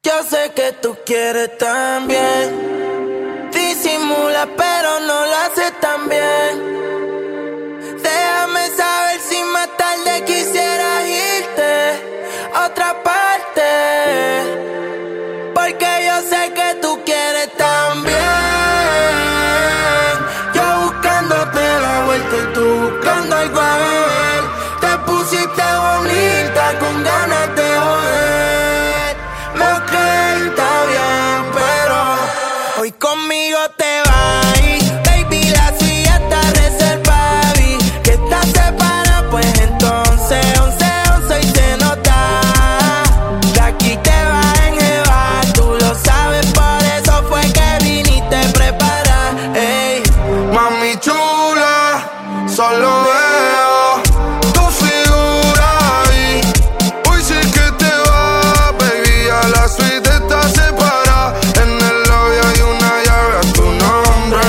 Yo sé que tú quieres también. Disimula pero no lo haces tan bien. Déjame saber si más tarde quisieras irte a otra parte, porque yo sé que tú quieres también. Yo buscándote la vuelta y tú buscando algo a beber. Te pusiste bonita con ganas de joder. Ok, está bien, pero hoy conmigo te vas. Baby, la suya está reservada. Vi que estás separada, pues entonces 11-11 y se nota que aquí te vas a enjevar. Tú lo sabes, por eso fue que viniste preparada. Ey, Mami chula, solo veo tu figura ahí. Hoy sí que te va, baby, a la suite está separada. En el lobby hay una llave a tu nombre.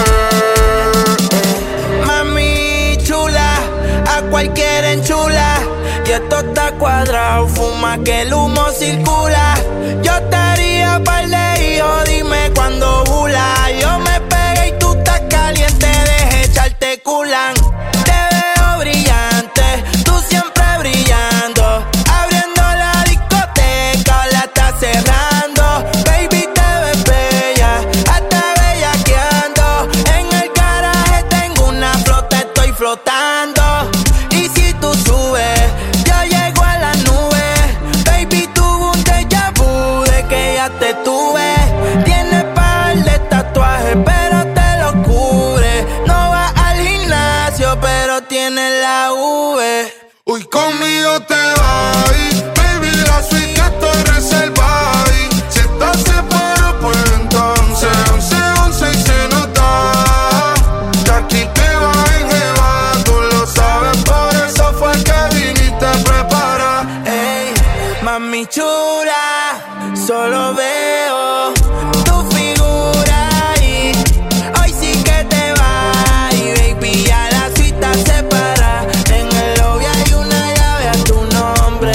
mami chula, a cualquiera enchula. Y esto está cuadrado, fuma que el humo circula. Yo te haría par de hijos, dime cuando bula. Yo me pegué y tú estás caliente, deje echarte culan. Te veo brillante, tú siempre brillando. Abriendo la discoteca, la estás cerrando. Baby, te ves bella, hasta bellaqueando. En el garaje tengo una flota, estoy flotando. Y si tú subes, yo llego a la nube. Baby, tuve un déjà vu de que ya te tuve. Tienes par de tatuajes, pero te lo cubre. No vas al gimnasio, pero tienes la V. Hoy conmigo te vas, baby, la suite estoy reservada. Si estás separado, pues entonces 11-11 y se nota que aquí te vas a enjebar. Tú lo sabes, por eso fue que viniste preparada. Ey, mami chula, solo veo tu figura ahí. Hoy sí que te vas, baby, ya la suite está separada. En el lobby hay una llave a tu nombre.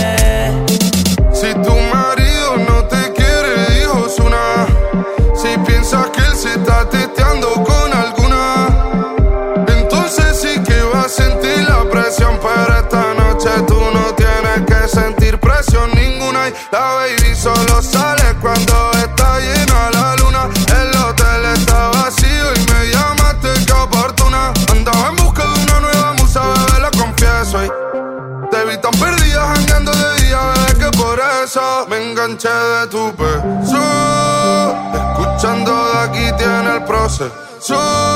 Si tu marido no te quiere, hijos una. Si piensas que él se está teteando con alguna, entonces sí que vas a sentir la presión. Pero esta noche tú no tienes que sentir presión ninguna. Y la baby solo sale cuando está llena la luna. El hotel está vacío y me llamaste que oportuna. Andaba en busca de una nueva musa, bebé, lo confieso. Y te vi tan perdida jangueando de día, bebé, que por eso me enganché de tu peso. Escuchando de aquí tiene el proceso.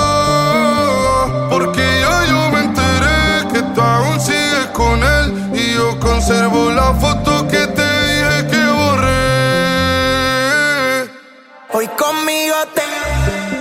Porque yo me enteré que tú aún sigues con él. Y yo conservo la foto que te dije que borré. Hoy conmigo te